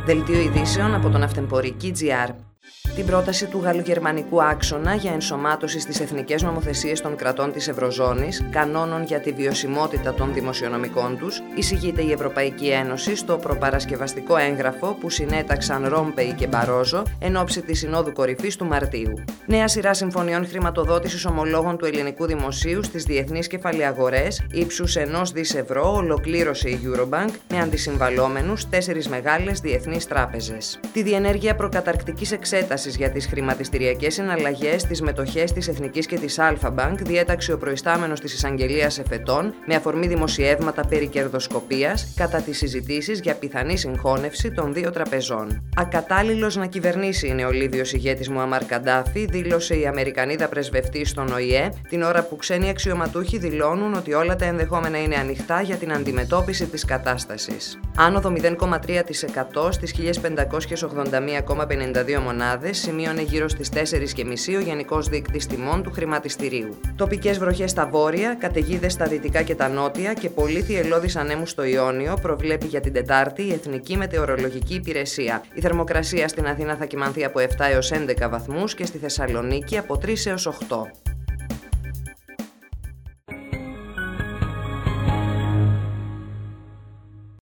Δελτίο ειδήσεων από τον Αυτεμπορική.gr. Την πρόταση του γαλλογερμανικού άξονα για ενσωμάτωση στις εθνικές νομοθεσίες των κρατών της Ευρωζώνης κανόνων για τη βιωσιμότητα των δημοσιονομικών τους εισηγείται η Ευρωπαϊκή Ένωση στο προπαρασκευαστικό έγγραφο που συνέταξαν Ρόμπεϊ και Μπαρόζο εν ώψη της Συνόδου Κορυφής του Μαρτίου. Νέα σειρά συμφωνιών χρηματοδότησης ομολόγων του ελληνικού δημοσίου στις διεθνείς κεφαλαιαγορές ύψους 1 δις ευρώ ολοκλήρωσε η Eurobank με αντισυμβαλόμενους 4 μεγάλες διεθνείς τράπεζες. Τη διενέργεια προκαταρκτικής εξέτασης για τις χρηματιστηριακές συναλλαγές στις μετοχές της Εθνικής και της Αλφα-Bank διέταξε ο προϊστάμενος της Εισαγγελίας Εφετών με αφορμή δημοσιεύματα περί κερδοσκοπίας κατά τις συζητήσεις για πιθανή συγχώνευση των δύο τραπεζών. Ακατάλληλος να κυβερνήσει είναι ο Λίβιος ηγέτης Μουαμάρ Καντάφη, δήλωσε η Αμερικανίδα πρεσβευτή στον ΟΗΕ, την ώρα που ξένοι αξιωματούχοι δηλώνουν ότι όλα τα ενδεχόμενα είναι ανοιχτά για την αντιμετώπιση της κατάστασης. Άνοδο 0,3% στις 1581,52 μονάδες σημείωνε γύρω στις 4,5 ο Γενικός Δείκτης Τιμών του χρηματιστηρίου. Τοπικές βροχές στα βόρεια, καταιγίδες στα δυτικά και τα νότια και πολύ θυελλώδεις ανέμους στο Ιόνιο προβλέπει για την Τετάρτη η Εθνική Μετεωρολογική Υπηρεσία. Η θερμοκρασία στην Αθήνα θα κυμανθεί από 7 έως 11 βαθμούς και στη Θεσσαλονίκη από 3 έως 8.